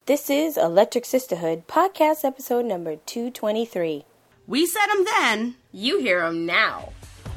This is Electric Sisterhood, podcast episode number 223. We said them then. You hear them now.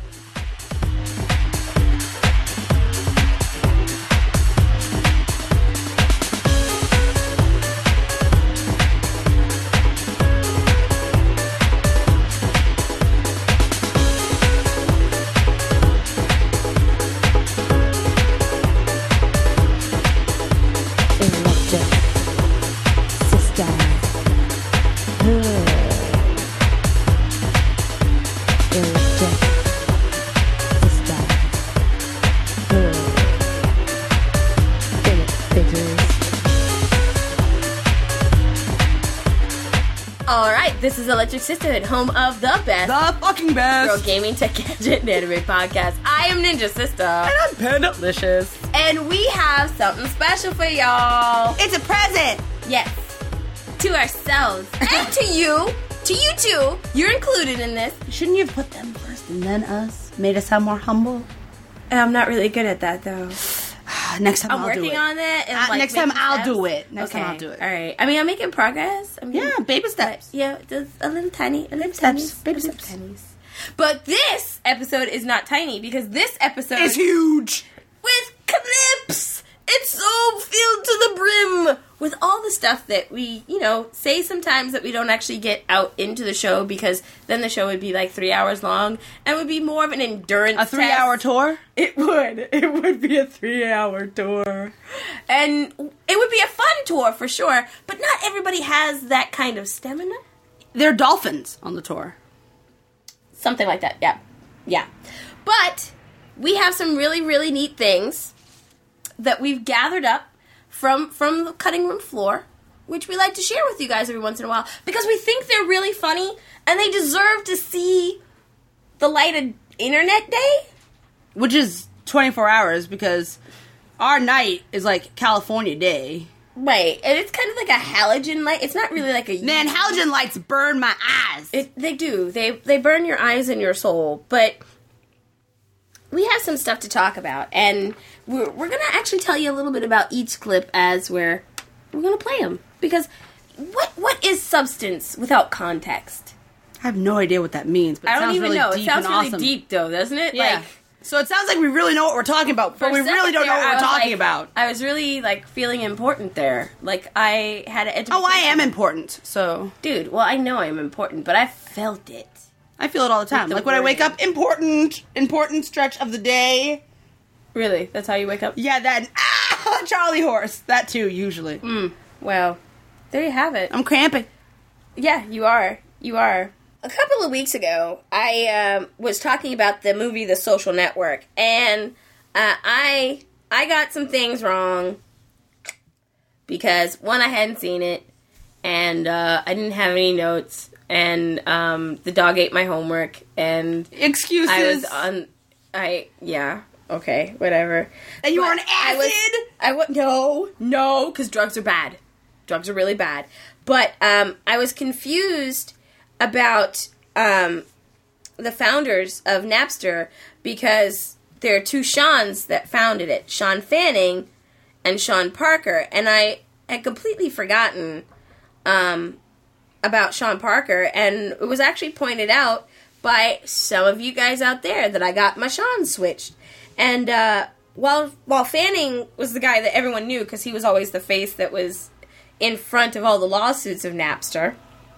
This is Electric Sisterhood, home of the best. The fucking best. Girl gaming, tech gadget, and anime podcast. I am Ninja Sister. And I'm Pandalicious. And we have something special for y'all. It's a present. Yes. To ourselves. And to you. To you too. You're included in this. Shouldn't you have put them first and then us? Made us sound more humble? I'm not really good at that, though. Next time I'll do it. I'm working on it. Next time I'll do it. Next time I'll do it. All right. I mean, I'm making progress. Baby steps. Yeah, just a little tiny. Baby steps. Baby steps. But this episode is not tiny because this episode is huge. With clips. It's so filled to the brim with all the stuff that we, say sometimes that we don't actually get out into the show because then the show would be like 3 hours long and would be more of an endurance A 3-hour tour? It would. It would be a 3-hour tour. And it would be a fun tour for sure, but not everybody has that kind of stamina. There are dolphins on the tour. Something like that, yeah. Yeah. But we have some really, really neat things that we've gathered up from the cutting room floor, which we like to share with you guys every once in a while, because we think they're really funny, and they deserve to see the light of internet day. Which is 24 hours, because our night is like California day. Right, and it's kind of like a halogen light. It's not really like a... Man, halogen lights burn my eyes. They do. They burn your eyes and your soul, but... we have some stuff to talk about, and we're going to actually tell you a little bit about each clip as we're going to play them. Because what is substance without context? I have no idea what that means, but it sounds really deep and awesome. It sounds really deep, though, doesn't it? Yeah. So it sounds like we really know what we're talking about, but we really don't know what we're talking about. I was really, feeling important there. I had an education. Oh, I am important, so... Dude, well, I know I'm important, but I felt it. I feel it all the time. Like when I wake up, important stretch of the day. Really? That's how you wake up? Yeah, that, Charlie horse. That too, usually. Well, there you have it. I'm cramping. Yeah, you are. You are. A couple of weeks ago, I was talking about the movie The Social Network, and I got some things wrong because, one, I hadn't seen it, and I didn't have any notes. And the dog ate my homework, and excuses. Okay, whatever. And you were on acid? No, because drugs are bad. Drugs are really bad. But I was confused about the founders of Napster because there are two Seans that founded it, Sean Fanning and Sean Parker, and I had completely forgotten about Sean Parker, and it was actually pointed out by some of you guys out there that I got my Sean switched. And while Fanning was the guy that everyone knew because he was always the face that was in front of all the lawsuits of Napster,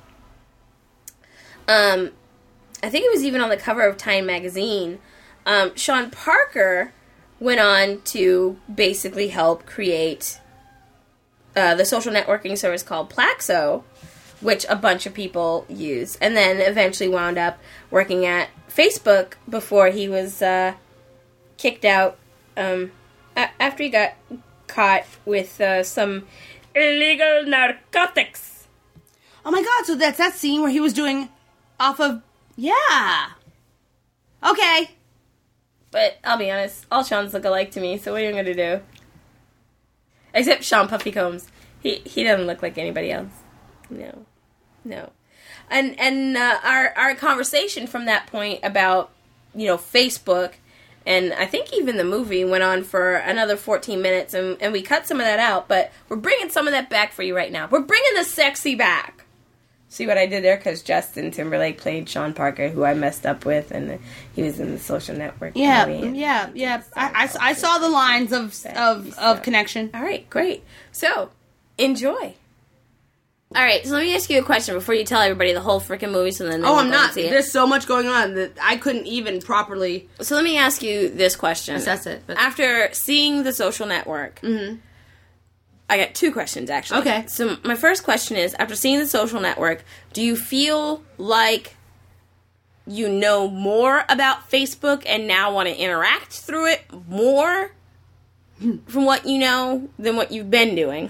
I think it was even on the cover of Time magazine, Sean Parker went on to basically help create the social networking service called Plaxo, which a bunch of people use, and then eventually wound up working at Facebook before he was kicked out after he got caught with some illegal narcotics. Oh my god, so that's that scene where he was doing off of... Yeah. Okay. But I'll be honest, all Seans look alike to me, so what are you going to do? Except Sean Puffy Combs. He doesn't look like anybody else. No. And our conversation from that point about, Facebook And I think even the movie went on for another 14 minutes, and we cut some of that out, but we're bringing some of that back for you right now. We're bringing the sexy back. See what I did there? Because Justin Timberlake played Sean Parker, who I messed up with, and he was in the Social Network movie. Yeah. I saw the lines of connection. All right, great. So, enjoy. All right, so let me ask you a question before you tell everybody the whole freaking movie, so then they won't I'm go and not. see it. There's so much going on that I couldn't even properly So let me ask you this question. assess it. But After seeing The Social Network, I got two questions, actually. Okay. So my first question is, after seeing The Social Network, do you feel like you know more about Facebook and now want to interact through it more from what you know than what you've been doing?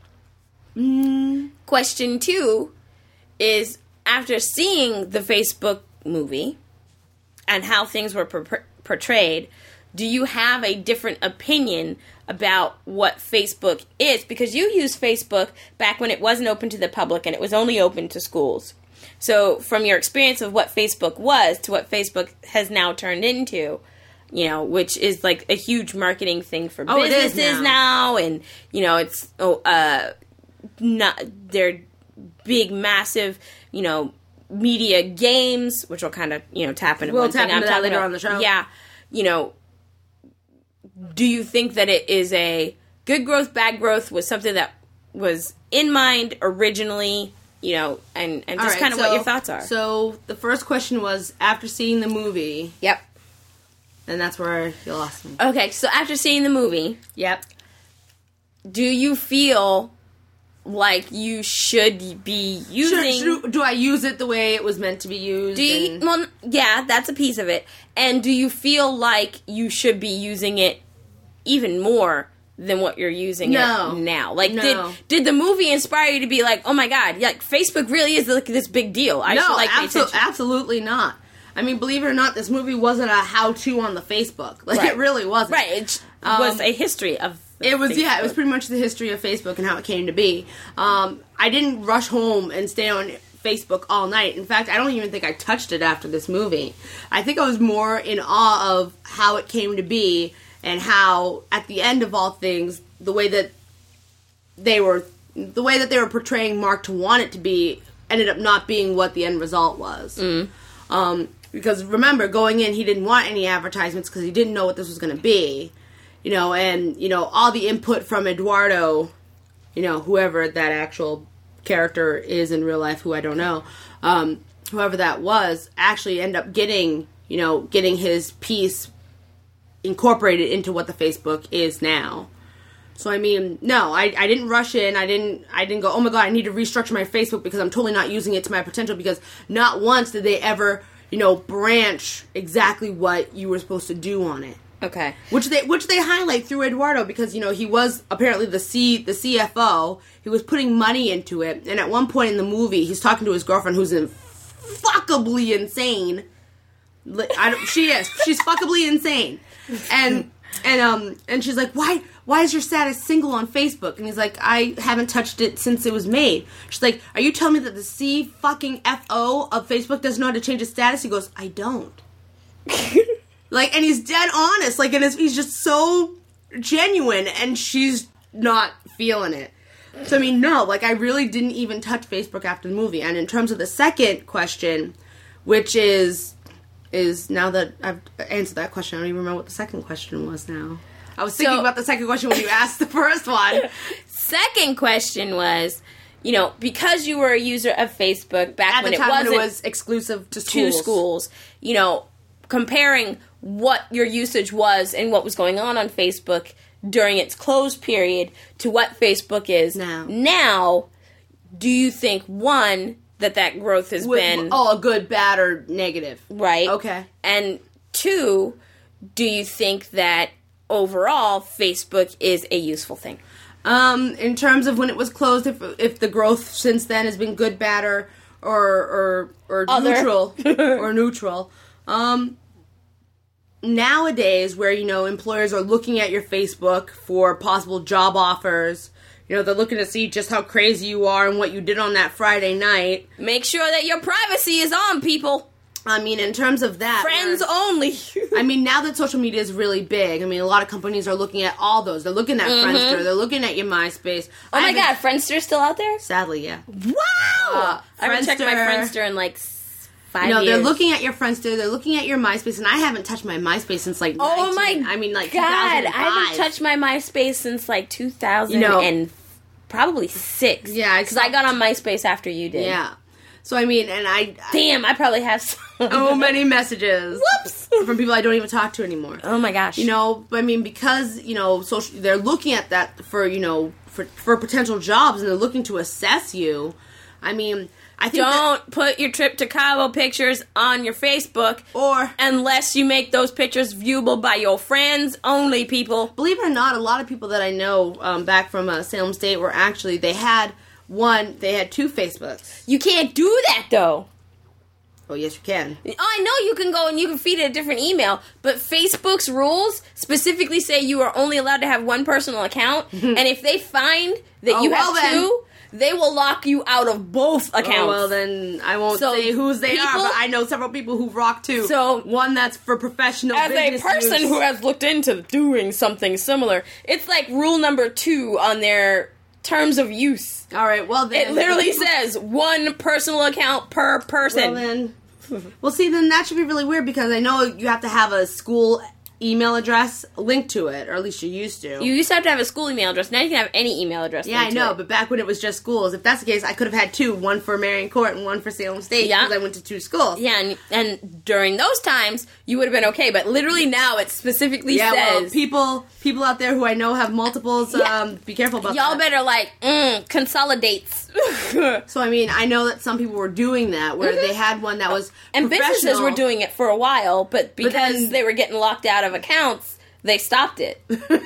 Question two is, after seeing the Facebook movie and how things were portrayed, do you have a different opinion about what Facebook is? Because you used Facebook back when it wasn't open to the public and it was only open to schools. So from your experience of what Facebook was to what Facebook has now turned into, you know, which is like a huge marketing thing for businesses now, and, you know, it's not, they're big, massive, you know, media games, which will kind of, you know, tap into we'll one tap thing into I'm that talking later about. on the show. Yeah, you know, do you think that it is a good growth, bad growth, was something that was in mind originally, you know, and just right, kind of what your thoughts are? So the first question was, after seeing the movie, Yep. and that's where you lost me. Okay, so after seeing the movie, Yep. do you feel like you should be using... Do I use it the way it was meant to be used? Do you, well, yeah, that's a piece of it. And do you feel like you should be using it even more than what you're using it now? Like, did the movie inspire you to be like, oh my god, like Facebook really is like this big deal? I should like pay attention. Absolutely not. I mean, believe it or not, this movie wasn't a how-to on the Facebook. Like, it really wasn't. Right, it was a history of It was, Facebook. it was pretty much the history of Facebook and how it came to be. I didn't rush home and stay on Facebook all night. In fact, I don't even think I touched it after this movie. I think I was more in awe of how it came to be and how, at the end of all things, the way that they were portraying Mark to want it to be ended up not being what the end result was. Because remember, going in, he didn't want any advertisements because he didn't know what this was going to be. You know, and, you know, all the input from Eduardo, you know, whoever that actual character is in real life, who I don't know, whoever that was, actually end up getting his piece incorporated into what the Facebook is now. So, I mean, no, I didn't rush in. I didn't go, oh my god, I need to restructure my Facebook because I'm totally not using it to my potential, because not once did they ever, you know, branch exactly what you were supposed to do on it. Okay. Which they highlight through Eduardo, because, you know, he was apparently the CFO. He was putting money into it, and at one point in the movie, he's talking to his girlfriend, who's fuckably insane. She is. She's fuckably insane, and she's like, why is your status single on Facebook? And he's like, I haven't touched it since it was made. She's like, are you telling me that the CFO of Facebook doesn't know how to change his status? He goes, I don't. Like, and he's dead honest, like, and he's just so genuine, and she's not feeling it. So, I mean, no, like, I really didn't even touch Facebook after the movie. And in terms of the second question, which is now that I've answered that question, I don't even remember what the second question was now. I was thinking about the second question when you asked the first one. Second question was, you know, because you were a user of Facebook back when it was exclusive to schools, you know, comparing what your usage was and what was going on Facebook during its closed period to what Facebook is now, do you think, one, that growth has been... Oh, a good, bad, or negative. Right. Okay. And two, do you think that overall Facebook is a useful thing? In terms of when it was closed, if the growth since then has been good, bad, or neutral, or neutral, nowadays, where, you know, employers are looking at your Facebook for possible job offers, you know, they're looking to see just how crazy you are and what you did on that Friday night. Make sure that your privacy is on, people. I mean, in terms of that... Friends only. I mean, now that social media is really big, I mean, a lot of companies are looking at all those. They're looking at Friendster. They're looking at your MySpace. Oh my God, Friendster's still out there? Sadly, yeah. Wow! I haven't checked my Friendster in like 5 years. No, they're looking at your Friendster. They're looking at your MySpace, and I haven't touched my MySpace since like Oh my I mean, like God, 2005. I haven't touched my MySpace since like 2000 and probably 6. Yeah, because I got on MySpace after you did. Yeah. So, I mean, and Damn, I probably have so many messages. Whoops! From people I don't even talk to anymore. Oh my gosh. You know, I mean, because, you know, they're looking at that for, you know, for potential jobs, and they're looking to assess you. I mean, I think don't put your trip to Cabo pictures on your Facebook, or unless you make those pictures viewable by your friends only, people. Believe it or not, a lot of people that I know back from Salem State were actually, they had 2 Facebooks. You can't do that, though. Oh, yes, you can. I know you can go and you can feed it a different email, but Facebook's rules specifically say you are only allowed to have one personal account, and if they find that you have 2, they will lock you out of both accounts. Oh, well, then I won't say whose they are, but I know several people who've rocked 2. So, one that's for professional business as a person use. who has looked into doing something similar, it's like rule number 2 on their terms of use. All right, well then... It literally says 1 personal account per person. Well then... Well, see, then that should be really weird, because I know you have to have a school email address linked to it, or at least you used to. You used to have a school email address. Now you can have any email address. Yeah, I know, but back when it was just schools, if that's the case, I could have had 2, one for Marion Court and one for Salem State, because I went to 2 schools. Yeah, and during those times, you would have been okay, but literally now it specifically says... Well, people out there who I know have multiples, be careful about that. Y'all better, consolidates. So, I mean, I know that some people were doing that, where they had one that was and businesses were doing it for a while, but because they were getting locked out of accounts, they stopped it.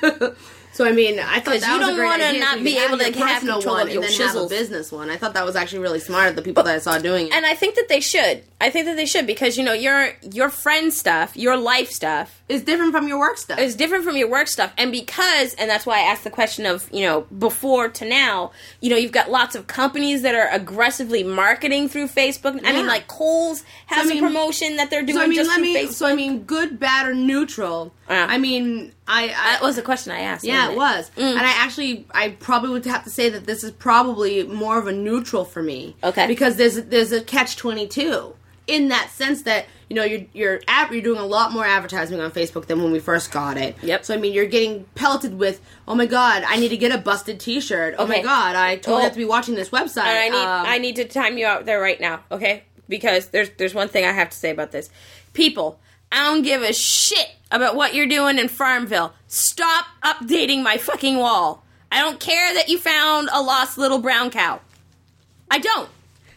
So, I mean, I thought that was a great idea. You don't want to not be able to have control of your and then shizzles. have a business one. I thought that was actually really smart of the people that I saw doing it. And I think that they should. Because, you know, your friend stuff, your life stuff... is different from your work stuff. It's different from your work stuff. And that's why I asked the question of, you know, before to now, you know, you've got lots of companies that are aggressively marketing through Facebook. Yeah. I mean, like Kohl's has a promotion that they're doing through Facebook. So, I mean, good, bad, or neutral. I mean... that was the question I asked. Yeah, it was. And I probably would have to say that this is probably more of a neutral for me. Okay. Because there's a catch-22 in that sense that, you know, you're doing a lot more advertising on Facebook than when we first got it. Yep. So, I mean, you're getting pelleted with, oh my God, I need to get a busted t-shirt. Oh my God, I totally have to be watching this website. And I need to time you out there right now, okay? Because there's one thing I have to say about this. People, I don't give a shit about what you're doing in Farmville. Stop updating my fucking wall. I don't care that you found a lost little brown cow. I don't.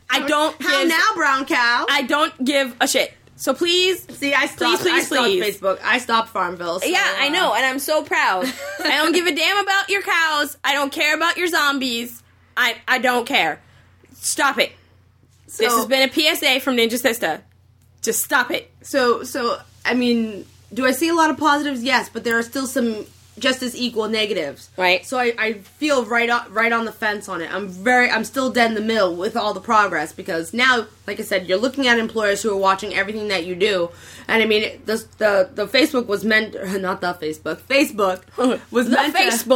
How now, brown cow? I don't give a shit. So please, I stopped Facebook. I stopped Farmville. So, yeah, I know, and I'm so proud. I don't give a damn about your cows. I don't care about your zombies. I don't care. Stop it. So, this has been a PSA from Ninja Sista. Just stop it. So I mean, do I see a lot of positives? Yes, but there are still some just as equal negatives. Right. So I feel right on the fence on it. I'm still dead in the middle with all the progress, because now, like I said, you're looking at employers who are watching everything that you do. And I mean, the Facebook was meant, not the Facebook. Facebook was meant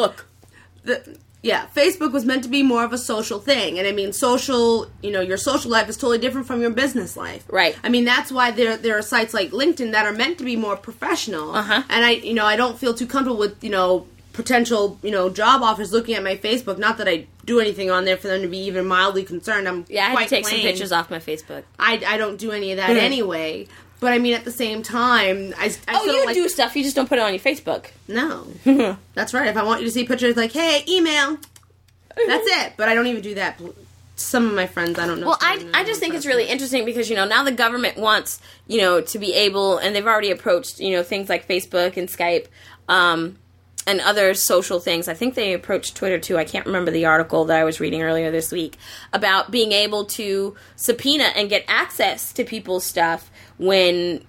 Facebook was meant to be more of a social thing. And I mean, your social life is totally different from your business life. Right. I mean, that's why there are sites like LinkedIn that are meant to be more professional. Uh-huh. And I don't feel too comfortable with, potential, job offers looking at my Facebook. Not that I do anything on there for them to be even mildly concerned. I had to take some pictures off my Facebook. I don't do any of that anyway. But I mean, at the same time, I do stuff. You just don't put it on your Facebook. No, that's right. If I want you to see pictures, like, hey, email. That's it. But I don't even do that. Some of my friends, I don't know. Well, I just think it's really interesting because now the government wants to be able, and they've already approached things like Facebook and Skype, and other social things. I think they approached Twitter too. I can't remember the article that I was reading earlier this week about being able to subpoena and get access to people's stuff when,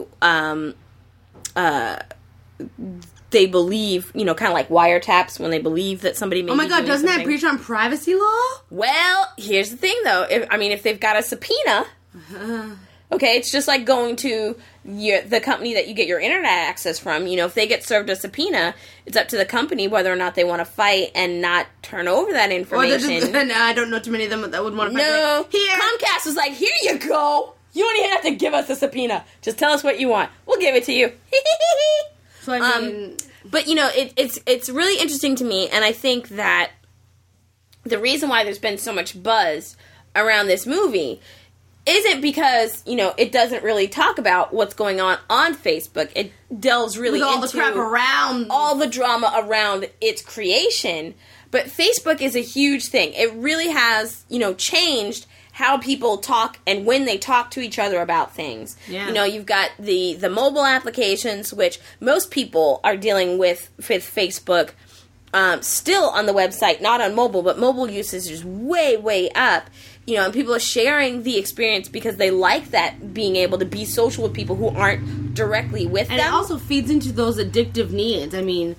they believe, kind of like wiretaps, when they believe that somebody may be doing doesn't something. that breach on privacy law? Well, here's the thing, though. If they've got a subpoena, Okay, it's just like going to the company that you get your internet access from. You know, if they get served a subpoena, it's up to the company whether or not they want to fight and not turn over that information. No, I don't know too many of them that would want to fight. No, Here. Comcast was like, here you go. You don't even have to give us a subpoena. Just tell us what you want. We'll give it to you. So I mean, but you know, it's really interesting to me, and I think that the reason why there's been so much buzz around this movie isn't because, you know, it doesn't really talk about what's going on Facebook. It delves really with all into the crap around, all the drama around its creation. But Facebook is a huge thing. It really has, you know, changed how people talk and when they talk to each other about things. Yeah. You know, you've got the mobile applications, which most people are dealing with Facebook still on the website, not on mobile, but mobile usage is way, way up. You know, and people are sharing the experience because they like that, being able to be social with people who aren't directly with them. And it also feeds into those addictive needs.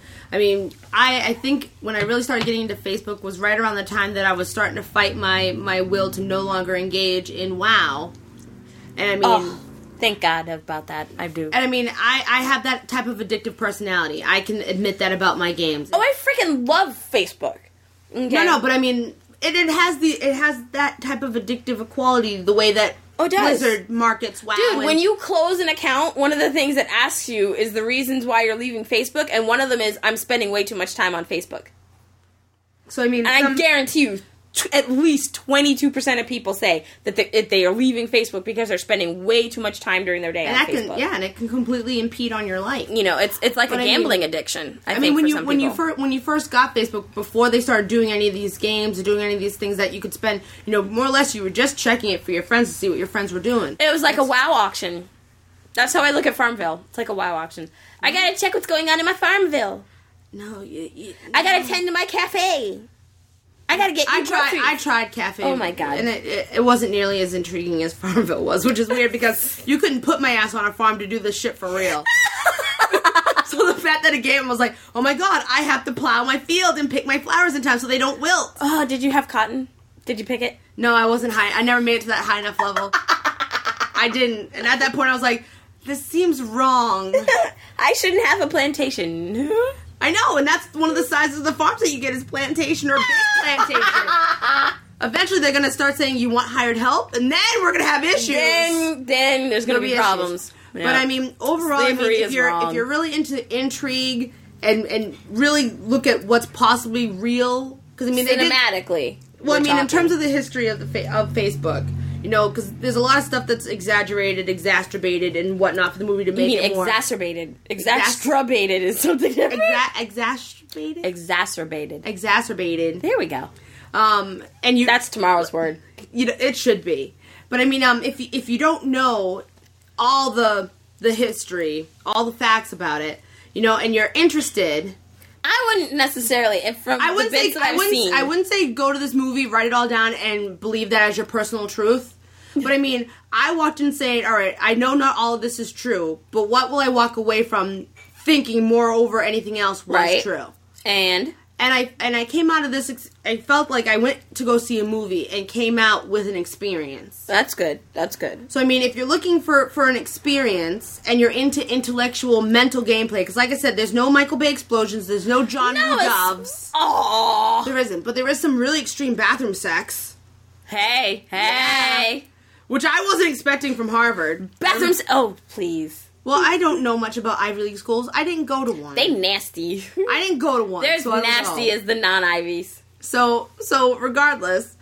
I think when I really started getting into Facebook was right around the time that I was starting to fight my will to no longer engage in WoW. And thank God about that. I do. And I have that type of addictive personality. I can admit that about my games. Oh, I freaking love Facebook. Okay. No, but it has that type of addictive quality, the way that Blizzard markets WoW. Dude, when you close an account, one of the things it asks you is the reasons why you're leaving Facebook, and one of them is, I'm spending way too much time on Facebook. So I guarantee you, at least 22% of people say that they are leaving Facebook because they're spending way too much time during their day on Facebook. And it can completely impede on your life. You know, it's like a gambling addiction. I think when you first got Facebook, before they started doing any of these games or doing any of these things that you could spend, you know, more or less you were just checking it for your friends to see what your friends were doing. It was like a WoW auction. That's how I look at Farmville. It's like a WoW auction. I gotta check what's going on in my Farmville. No, I gotta tend to my cafe. I gotta get. I tried cafe. Oh my God! And it wasn't nearly as intriguing as Farmville was, which is weird because you couldn't put my ass on a farm to do this shit for real. So the fact that a game was like, oh my God, I have to plow my field and pick my flowers in time so they don't wilt. Oh, did you have cotton? Did you pick it? No, I wasn't high. I never made it to that high enough level. I didn't. And at that point, I was like, this seems wrong. I shouldn't have a plantation. I know, and that's one of the sizes of the farms that you get is plantation or big plantation. Eventually, they're going to start saying you want hired help, and then we're going to have issues. Then there's going to be problems. Yeah. But overall, if you're really into intrigue and really look at what's possibly real, because cinematically. In terms of the history of Facebook. You know, because there's a lot of stuff that's exaggerated, exacerbated, and whatnot for the movie to make it more... exacerbated. Exacerbated is something different. Exacerbated? Exacerbated. There we go. That's tomorrow's word. You know, it should be. But if you don't know all the history, all the facts about it, you know, and you're interested... I wouldn't necessarily, I wouldn't say go to this movie, write it all down, and believe that as your personal truth. But I walked in saying, all right, I know not all of this is true, but what will I walk away from thinking more over anything else was true? And I came out of this, I felt like I went to go see a movie and came out with an experience. That's good. So, if you're looking for an experience and you're into intellectual, mental gameplay, because like I said, there's no Michael Bay explosions, there's no John Woo doves. Aww. There isn't, but there is some really extreme bathroom sex. Hey. Yeah. Which I wasn't expecting from Harvard. Bathrooms, oh, please. Well, I don't know much about Ivy League schools. I didn't go to one. They nasty. I didn't go to one. They're as nasty as the non-Ivies. So regardless,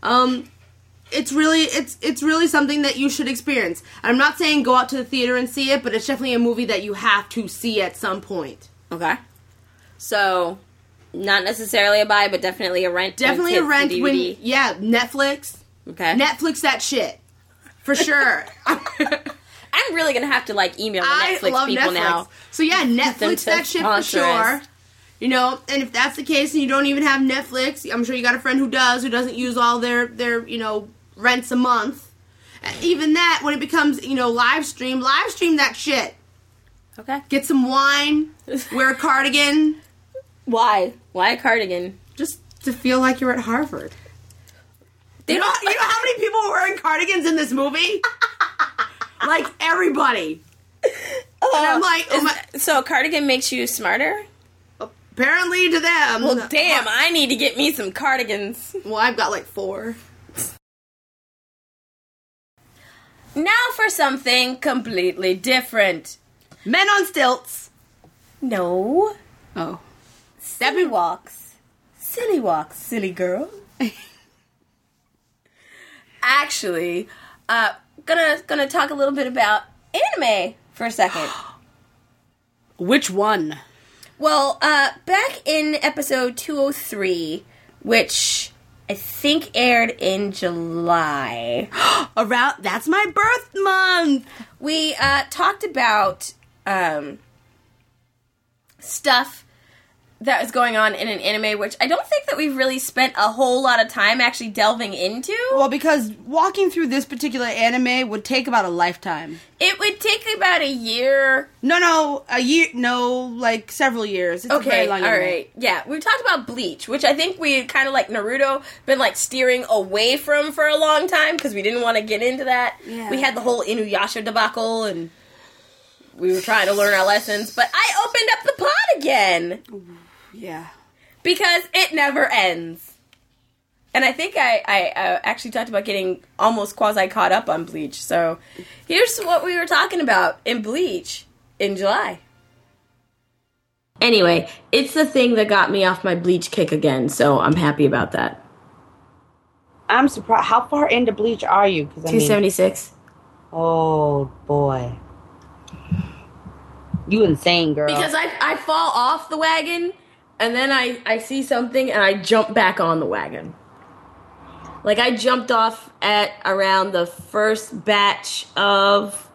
it's really something that you should experience. I'm not saying go out to the theater and see it, but it's definitely a movie that you have to see at some point. Okay. So, not necessarily a buy, but definitely a rent. Definitely a rent. Netflix. Okay. Netflix that shit. For sure. I'm really going to have to, email the Netflix people Netflix. Now. So, yeah, Netflix that shit for sure. You know, and if that's the case and you don't even have Netflix, I'm sure you got a friend who doesn't use all their rents a month. Even that, when it becomes, live stream that shit. Okay. Get some wine, wear a cardigan. Why? Why a cardigan? Just to feel like you're at Harvard. You know how many people were wearing cardigans in this movie? like everybody. And I'm like, so a cardigan makes you smarter? Apparently to them. Well, damn, I need to get me some cardigans. Well, I've got like 4. Now for something completely different. Men on stilts. No. Oh. Silly walks. Silly walks, silly girl. Actually, gonna talk a little bit about anime for a second. Which one? Well, back in episode 203, which I think aired in July. That's my birth month! We talked about stuff that was going on in an anime, which I don't think that we've really spent a whole lot of time actually delving into. Well, because walking through this particular anime would take about a lifetime. It would take about a year. No, a year. No, like several years. It's a very long anime. Alright. Yeah, we talked about Bleach, which I think we kind of like Naruto been like steering away from for a long time because we didn't want to get into that. Yeah. We had the whole Inuyasha debacle and we were trying to learn our lessons, but I opened up the pod again. Yeah. Because it never ends. And I think I actually talked about getting almost quasi-caught up on Bleach. So here's what we were talking about in Bleach in July. Anyway, it's the thing that got me off my Bleach kick again, so I'm happy about that. I'm surprised. How far into Bleach are you? 276. Oh, boy. You insane, girl. Because I fall off the wagon, and then I see something, and I jump back on the wagon. Like, I jumped off at around the first batch of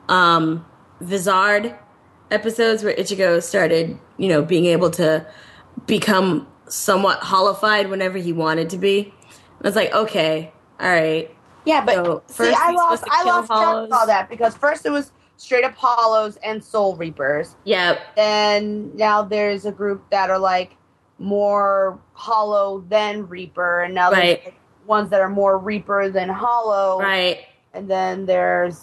Vizard episodes where Ichigo started, being able to become somewhat hollowified whenever he wanted to be. I was like, okay, all right. Yeah, but So, see, first I he's lost supposed to kill track of Hollows. all that because first it was straight up Hollows and Soul Reapers. Yeah, And now there's a group that are like more Hollow than Reaper, and now Right. there's like, ones that are more Reaper than Hollow. right. And then there's,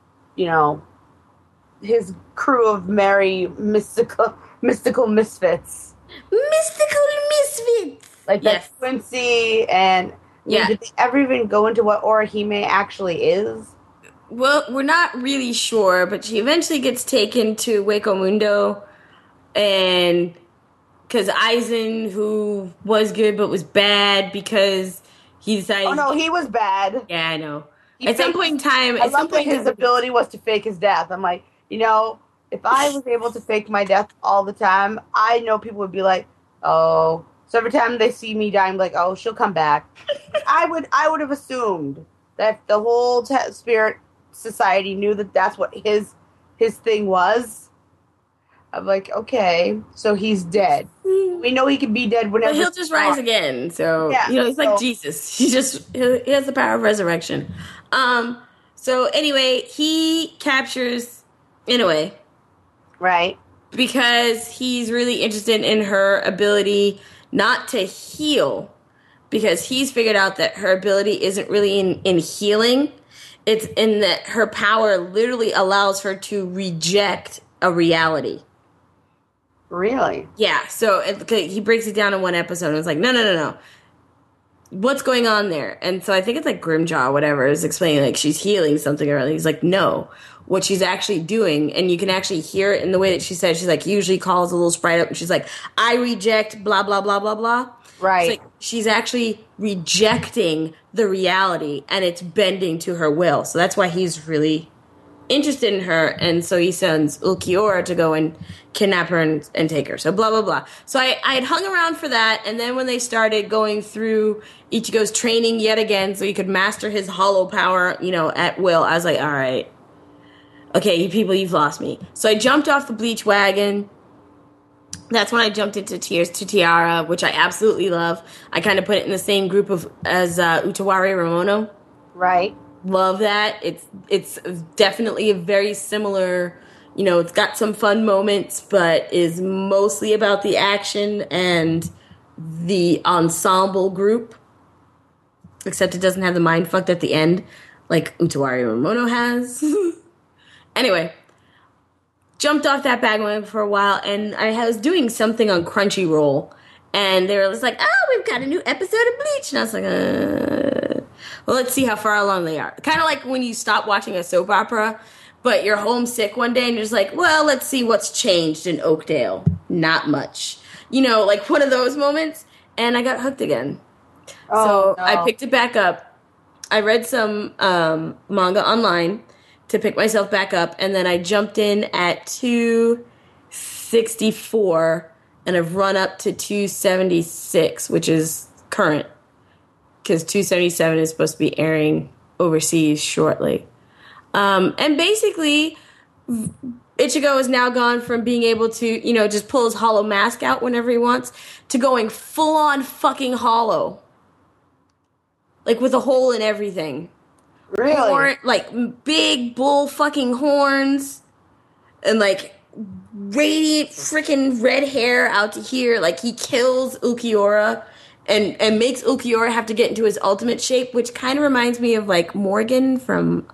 his crew of merry mystical misfits. Mystical misfits. Like Yes. that's Quincy and Yeah. did they ever even go into what Orihime actually is? Well, we're not really sure, but she eventually gets taken to Hueco Mundo, and because Aizen, who was good but was bad because he decided. Oh no, he was bad. Yeah, I know. He At some faked- point in time, I love that his ability was to fake his death. I'm like, if I was able to fake my death all the time, I know people would be like, oh. So every time they see me die, I'm like, oh, she'll come back. I would have assumed that the whole Spirit Society knew that that's what his thing was. I'm like, okay, so he's dead. We know he can be dead whenever. But he'll just rise again. So Yeah, he's like so- Jesus. He has the power of resurrection. So anyway, he captures Inoue Right. because he's really interested in her ability not to heal, because he's figured out that her ability isn't really in healing. It's in that her power literally allows her to reject a reality. Really? Yeah, so he breaks it down in one episode and it's like, no. What's going on there? And so I think it's like Grimjaw or whatever is explaining like she's healing something or other. He's like, no. What she's actually doing, and you can actually hear it in the way that she said, she's like, usually calls a little sprite up and she's like, I reject blah, blah, blah, blah, blah. Right. It's like she's actually rejecting the reality and it's bending to her will. So that's why he's really interested in her, and so he sends Ulquiorra to go and kidnap her and take her. So blah, blah, blah. So I had hung around for that, and then when they started going through Ichigo's training yet again so he could master his hollow power, at will, I was like, all right. Okay, you people, you've lost me. So I jumped off the Bleach wagon. That's when I jumped into Tears to Tiara, which I absolutely love. I kind of put it in the same group as Utawari Ramono. Right. Love that. It's definitely a very similar, it's got some fun moments, but is mostly about the action and the ensemble group. Except it doesn't have the mind fucked at the end like Utawari Ramono has. Anyway, jumped off that bandwagon for a while, and I was doing something on Crunchyroll, and they were just like, oh, we've got a new episode of Bleach. And I was like, well, let's see how far along they are. Kind of like when you stop watching a soap opera, but you're homesick one day, and you're just like, well, let's see what's changed in Oakdale. Not much. You know, like one of those moments, and I got hooked again. So I picked it back up. I read some manga online to pick myself back up, and then I jumped in at 264, and I've run up to 276, which is current, because 277 is supposed to be airing overseas shortly. And basically, Ichigo has now gone from being able to, you know, just pull his hollow mask out whenever he wants, to going full-on fucking hollow. Like, with a hole in everything. Really? Like, big bull fucking horns. And, like, radiant freaking red hair out to here. Like, he kills Ulquiorra and makes Ulquiorra have to get into his ultimate shape, which kind of reminds me of, like, Morgan from,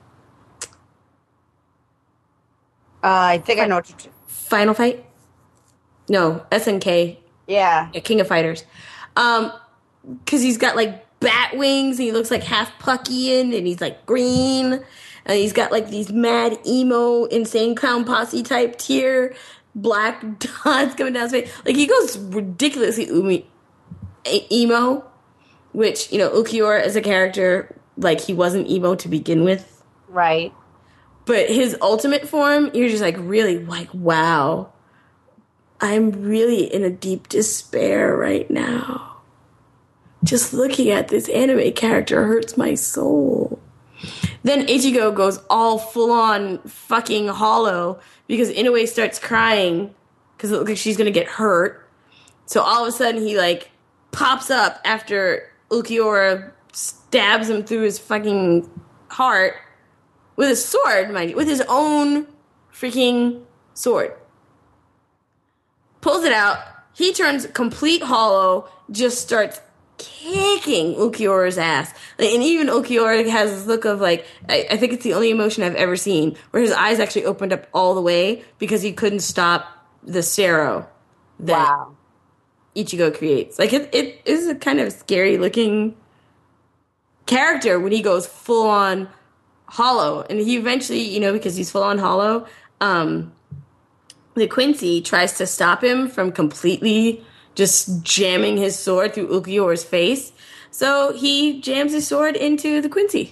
I think I know what you're... Final Fight? No, SNK. Yeah. King of Fighters. Because he's got, like, bat wings, and he looks like half Puckian, and he's like green, and he's got like these mad emo insane clown posse type tear black dots coming down his face. Like, he goes ridiculously emo, which, you know, Ulquiorra as a character, like, he wasn't emo to begin with, Right. but his ultimate form, you're just like really like, wow, I'm really in a deep despair right now. Just looking at this anime character hurts my soul. Then Ichigo goes all full-on fucking hollow because Inoue starts crying because it looks like she's going to get hurt. So all of a sudden he, like, pops up after Ulquiorra stabs him through his fucking heart with a sword, mind you, with his own freaking sword. Pulls it out. He turns complete hollow, just starts kicking Ulquiorra's ass. And even Ulquiorra has this look of, like, I think it's the only emotion I've ever seen, where his eyes actually opened up all the way because he couldn't stop the Sero that Ichigo creates. Like, it is a kind of scary looking character when he goes full on hollow. And he eventually, you know, because he's full on hollow, the Quincy tries to stop him from completely just jamming his sword through Ulquiorra's face. So he jams his sword into the Quincy.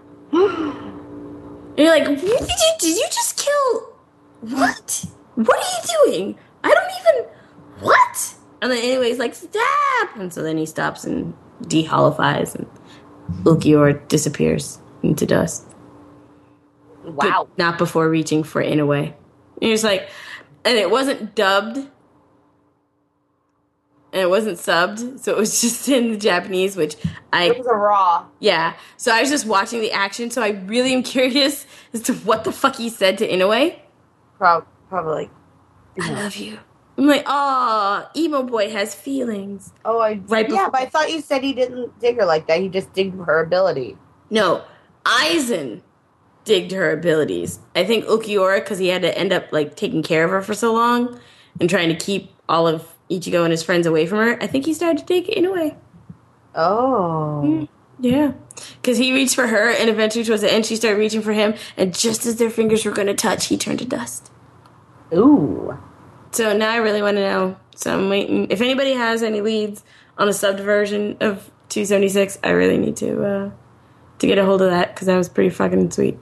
And you're like, did you just kill... What? What are you doing? I don't even... What? And then anyway, he's like, stop! And so then he stops and de-hollifies, and Ulquiorra disappears into dust. Wow. But not before reaching for Inoue. And you're just like... And it wasn't dubbed... And it wasn't subbed, so it was just in the Japanese, which It was a raw. Yeah, so I was just watching the action, so I really am curious as to what the fuck he said to Inoue. Probably. I love you. I'm like, oh, emo boy has feelings. Oh, Right before- but I thought you said he didn't dig her like that. He just digged her ability. No, Aizen digged her abilities. I think Ulquiorra, because he had to end up, like, taking care of her for so long and trying to keep all of Ichigo and his friends away from her, I think he started to dig Inoue. Oh. Yeah. Because he reached for her, and eventually towards the end, she started reaching for him, and just as their fingers were going to touch, he turned to dust. Ooh. So now I really want to know. So I'm waiting. If anybody has any leads on a subbed version of 276, I really need to get a hold of that, because that was pretty fucking sweet.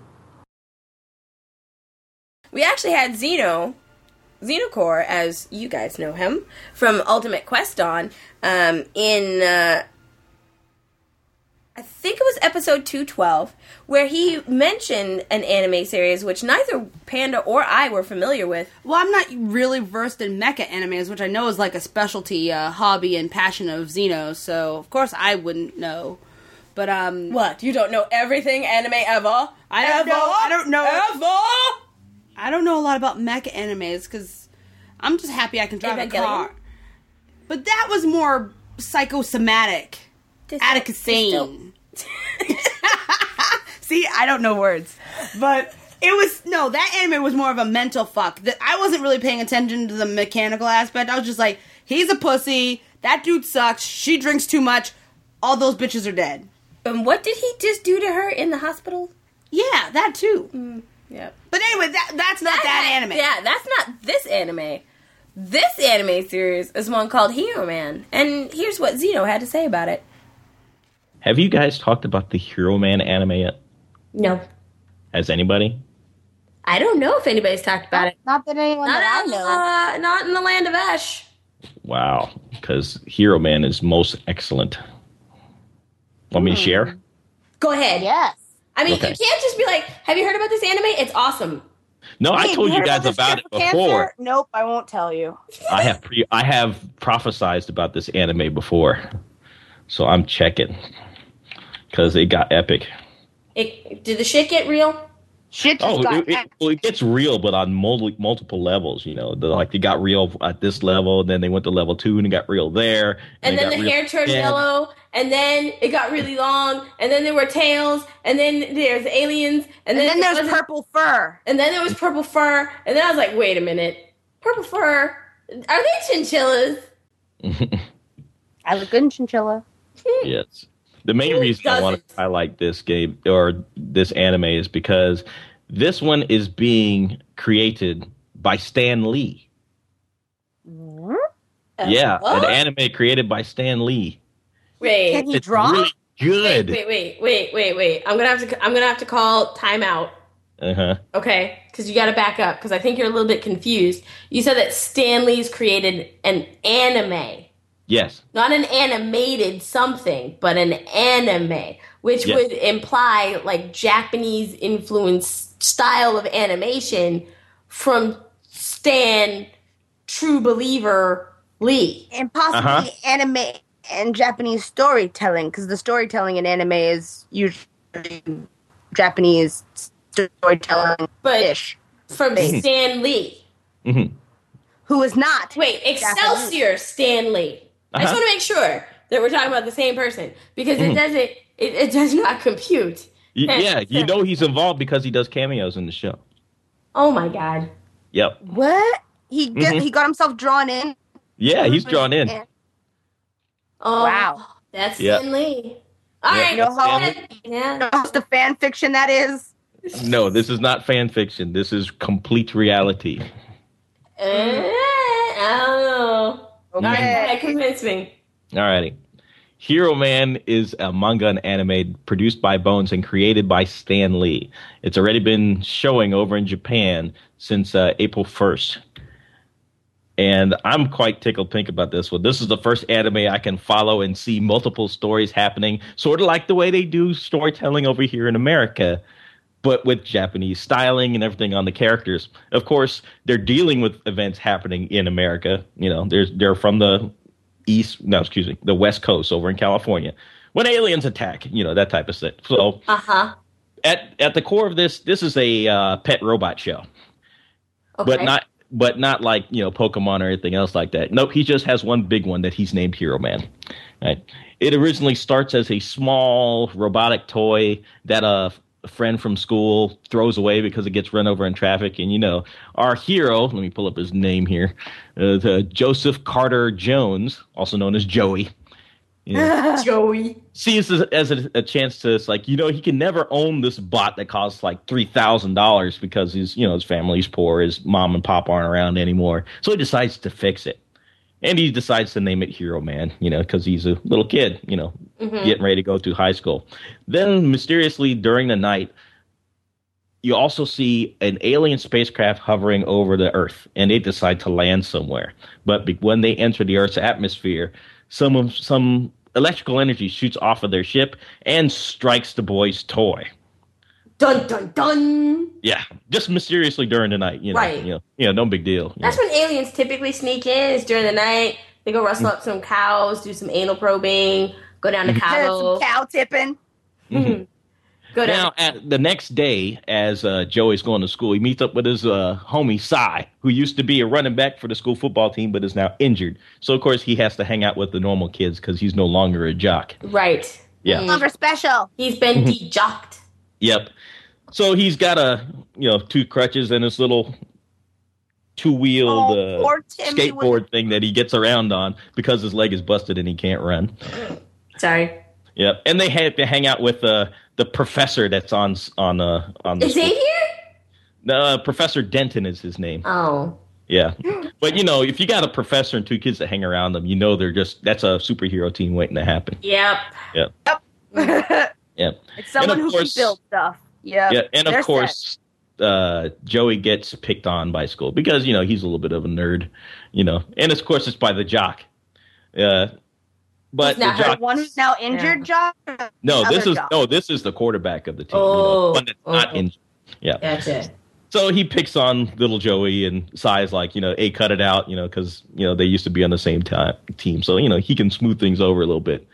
We actually had Xenocore, as you guys know him, from Ultimate Quest on, in, I think it was episode 212, where he mentioned an anime series which neither Panda or I were familiar with. Well, I'm not really versed in mecha animes, which I know is like a specialty hobby and passion of Xeno, so of course I wouldn't know. But, What? You don't know everything anime ever? I don't know. Ever? I don't know a lot about mecha animes, because I'm just happy I can drive a car. But that was more psychosomatic. Attica Sane. See, I don't know words. But That anime was more of a mental fuck. I wasn't really paying attention to the mechanical aspect. I was just like, he's a pussy. That dude sucks. She drinks too much. All those bitches are dead. And what did he just do to her in the hospital? Yeah, that too. Yeah. But anyway, that's not that anime. Yeah, that's not this anime. This anime series is one called Hero Man. And here's what Zeno had to say about it. Have you guys talked about the Hero Man anime yet? No. Has anybody? I don't know if anybody's talked about it. Not that anyone that I know. Not in the land of Ash. Wow, because Hero Man is most excellent. Want me to share? Go ahead. Yes. I mean, Okay. you can't just be like, have you heard about this anime? It's awesome. No, I told you guys about it before. Nope, I won't tell you. I have prophesized about this anime before, so I'm checking because it got epic. Did the shit get real? Shit just got It gets real, but on multiple levels. You know, they got real at this level, then they went to level 2 and it got real there, And then the hair turned yellow, and then it got really long, and then there were tails, and then there's aliens, and then there's purple fur. and then there was purple fur, and then I was like, wait a minute, purple fur? Are they chinchillas? I look good in chinchilla. Yes. The main reason I want to highlight this game or this anime is because this one is being created by Stan Lee. Yeah, what? an anime created by Stan Lee. Wait, Can he It's draw? really good. wait. I'm gonna have to call timeout. Uh-huh. Okay, because you got to back up because I think you're a little bit confused. You said that Stan Lee's created an anime. Yes. Not an animated something, but an anime, which Yes. would imply like Japanese influenced style of animation from Stan True Believer Lee. And possibly anime and Japanese storytelling, because the storytelling in anime is usually Japanese storytelling But ish. from Stan Lee. Mm-hmm. Who is not. Wait, Excelsior Stan Lee. I just want to make sure that we're talking about the same person because it does not compute. Yeah, you know he's involved because he does cameos in the show. Oh my god. Yep. What? He got himself drawn in? Yeah, he's drawn in. Oh, Wow. That's Yep. Stan Lee. All Yep. right. You know how- Yeah. What's the fan fiction that is? No, this is not fan fiction. This is complete reality. I don't know. Okay. All right, convince me. Alrighty. Hero Man is a manga and anime produced by Bones and created by Stan Lee. It's already been showing over in Japan since April 1st. And I'm quite tickled pink about this one. This is the first anime I can follow and see multiple stories happening, sort of like the way they do storytelling over here in America, but with Japanese styling and everything on the characters. Of course, they're dealing with events happening in America. You know, they're from the the West Coast over in California. When aliens attack, you know, that type of thing. So at the core of this is a pet robot show. Okay. But not like, you know, Pokemon or anything else like that. Nope, he just has one big one that he's named Hero Man. Right? It originally starts as a small robotic toy that a friend from school throws away because it gets run over in traffic. And, you know, our hero, let me pull up his name here, Joseph Carter Jones, also known as Joey. You know, Joey. sees this as a chance to, it's like, you know, he can never own this bot that costs like $3,000 because his family's poor, his mom and pop aren't around anymore. So he decides to fix it. And he decides to name it Hero Man, you know, because he's a little kid, you know, getting ready to go to high school. Then mysteriously during the night, you also see an alien spacecraft hovering over the Earth, and they decide to land somewhere. But when they enter the Earth's atmosphere, some electrical energy shoots off of their ship and strikes the boy's toy. Dun dun dun. Yeah, just mysteriously during the night, you know, Right. No big deal. That's when aliens typically sneak in. Is during the night. They go rustle up some cows, do some anal probing, go down to Cabo. Some cow tipping. Go down. Now, the next day, as Joey's going to school, he meets up with his homie, Cy, who used to be a running back for the school football team, but is now injured. So, of course, he has to hang out with the normal kids because he's no longer a jock. Right. Yeah. Longer special. He's been de-jocked. Yep. So he's got two crutches and this little two-wheeled skateboard thing that he gets around on because his leg is busted and he can't run. Sorry. Yep, and they had to hang out with the professor that's on the. Is Xavier? No, Professor Denton is his name. Oh. Yeah, but if you got a professor and two kids that hang around them, that's a superhero team waiting to happen. Yep. Yep. Yep. It's someone who can build stuff. Yeah. Yeah, and of course, Joey gets picked on by school because he's a little bit of a nerd, and of course it's by the jock. But the jock, one who's now injured, Jock. This is the quarterback of the team. One that's not injured. Yeah, that's it. So he picks on little Joey, and Sai's like, hey, cut it out, because they used to be on the same team, so he can smooth things over a little bit.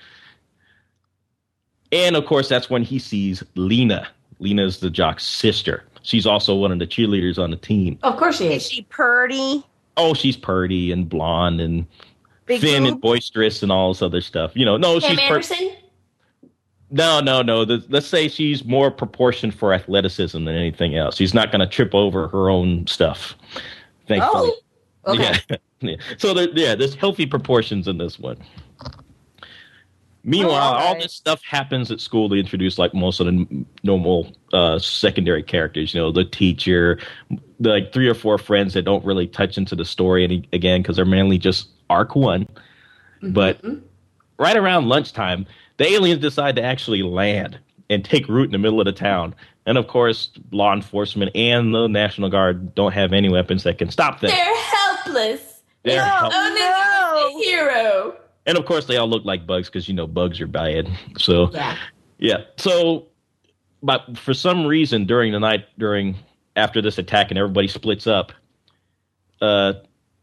And of course, that's when he sees Lena. Lena's the jock's sister. She's also one of the cheerleaders on the team. Of course she is. Is she purdy? Oh, she's purdy and blonde and Big thin boobs? and boisterous and all this other stuff. No, Pam she's Anderson? No. Let's say she's more proportioned for athleticism than anything else. She's not going to trip over her own stuff. Thankfully. Oh, okay. Yeah. So there's healthy proportions in this one. Meanwhile, all this stuff happens at school to introduce like most of the normal secondary characters. The teacher, the 3 or 4 friends that don't really touch into the story again because they're mainly just arc 1. Mm-hmm. But right around lunchtime, the aliens decide to actually land and take root in the middle of the town. And of course, law enforcement and the National Guard don't have any weapons that can stop them. They're helpless. Only the hero. And of course, they all look like bugs because bugs are bad. So yeah. So, but for some reason during the night, after this attack, and everybody splits up. I'm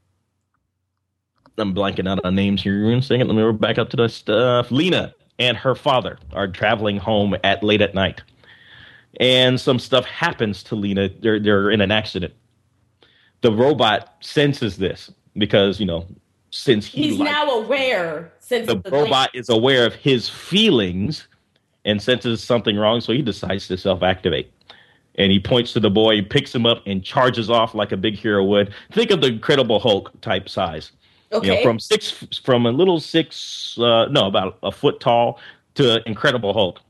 blanking out on names here. In a second, let me back up to the stuff. Lena and her father are traveling home late at night, and some stuff happens to Lena. They're in an accident. The robot senses this because since he's now aware. Since the robot is aware of his feelings and senses something wrong, so he decides to self-activate. And he points to the boy, he picks him up, and charges off like a big hero would. Think of the Incredible Hulk type size. Okay. About a foot tall to Incredible Hulk.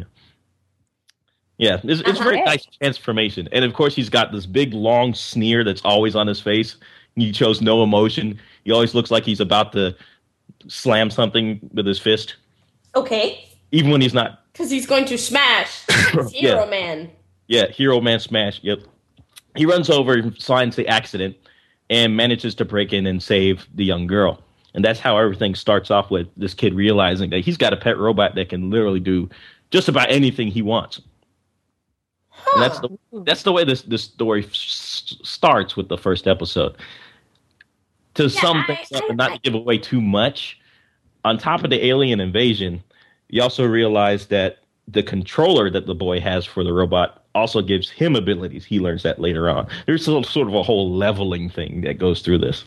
Yeah, it's a very nice transformation. And of course, he's got this big, long sneer that's always on his face. He shows no emotion. He always looks like he's about to slam something with his fist. Okay. Even when he's not. Because he's going to smash Hero Man. Yeah, Hero Man smash. Yep. He runs over and signs the accident and manages to break in and save the young girl. And that's how everything starts off, with this kid realizing that he's got a pet robot that can literally do just about anything he wants. Huh. And that's the way this story starts with the first episode. To sum things up and not to give away too much, on top of the alien invasion, you also realize that the controller that the boy has for the robot also gives him abilities. He learns that later on. There's sort of a whole leveling thing that goes through this.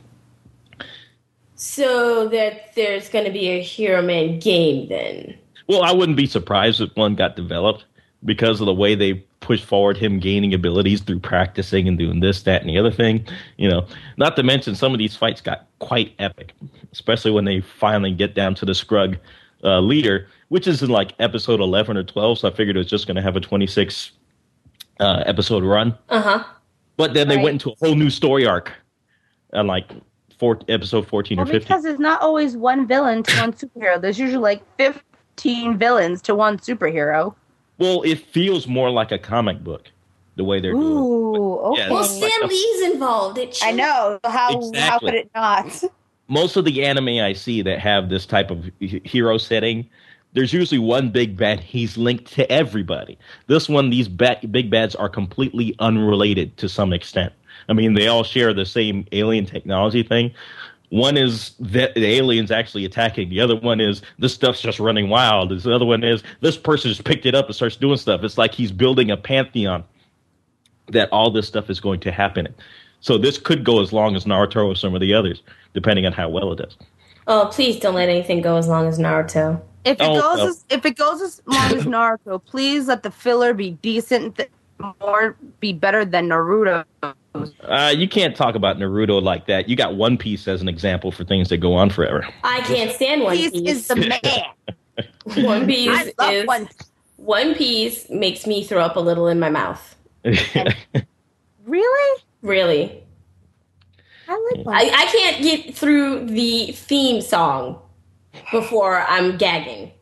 So that there's going to be a Hero Man game then? Well, I wouldn't be surprised if one got developed because of the way they push forward him gaining abilities through practicing and doing this, that, and the other thing. Not to mention some of these fights got quite epic, especially when they finally get down to the Scrug leader, which is in like episode 11 or 12. So I figured it was just going to have a 26 episode run. But then they went into a whole new story arc on like episode 14 or 15. Because there's not always one villain to one superhero. There's usually like 15 villains to one superhero. Well, it feels more like a comic book, the way they're doing it. Ooh, okay. Well, Stan Lee's involved. I know. How could it not? Most of the anime I see that have this type of hero setting, there's usually one big bad. He's linked to everybody. This one, these big bads are completely unrelated to some extent. I mean, they all share the same alien technology thing. One is the aliens actually attacking. The other one is this stuff's just running wild. The other one is this person just picked it up and starts doing stuff. It's like he's building a pantheon that all this stuff is going to happen in. So this could go as long as Naruto or some of the others, depending on how well it does. Oh, please don't let anything go as long as Naruto. If it goes as long as Naruto, please let the filler be decent, be better than Naruto. You can't talk about Naruto like that. You got One Piece as an example for things that go on forever. I can't stand One Piece. Is the man. One Piece I love is One Piece. One Piece makes me throw up a little in my mouth. Really? Really. I like One Piece. I can't get through the theme song before I'm gagging.